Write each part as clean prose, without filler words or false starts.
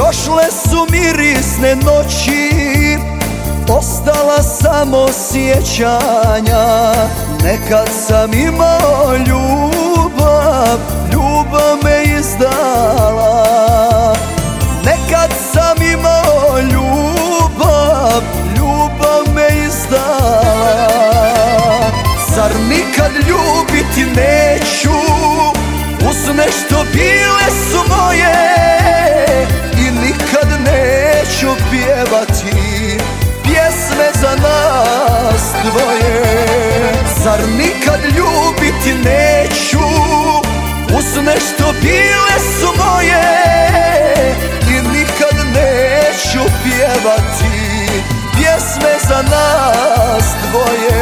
Prošle su mirisne noći, ostala samo sjećanja. Nekad sam imao ljubav, ljubav me izdala. Nekad sam imao ljubav, ljubav me izdala. Zar nikad ljubiti neću, uz nešto bile su moje. I nikad neću pjevati pjesme za nas dvoje. Zar nikad ljubiti neću, uz nešto bile su moje. I nikad neću pjevati pjesme za nas dvoje.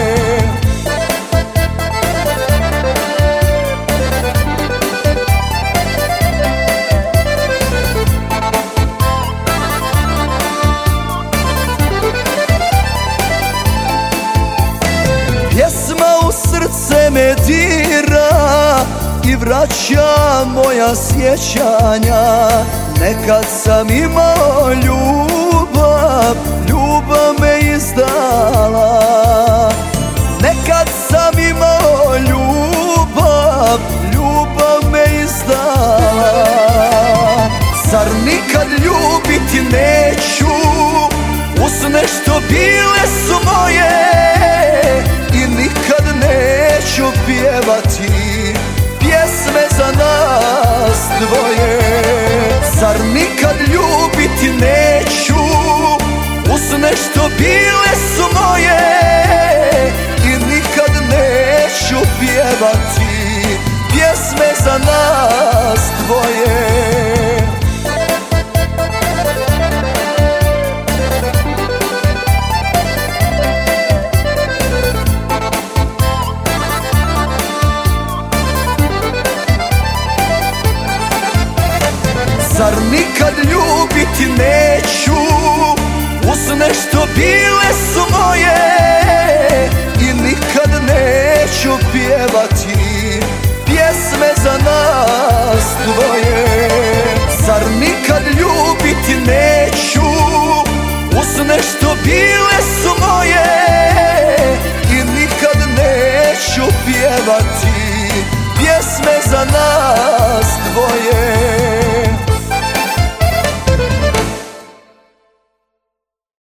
Pjesma u srce me dira i vraća moja sjećanja. Nekad sam imao ljubav, ljubav me izdala. Nekad sam imao ljubav, ljubav me izdala. Zar nikad ljubiti neću, uz nešto bile su moje. I nikad neću pjevati pjesme za nas dvoje. Zar nikad ljubiti neću, uz nešto bile su moje. I nikad neću pjevati pjesme za nas dvoje. Zar nikad ljubiti neću, uz nešto bile su moje. I nikad neću pjevati pjesme za nas dvoje. Zar nikad ljubiti neću, uz nešto bile su moje. I nikad neću pjevati pjesme za nas dvoje.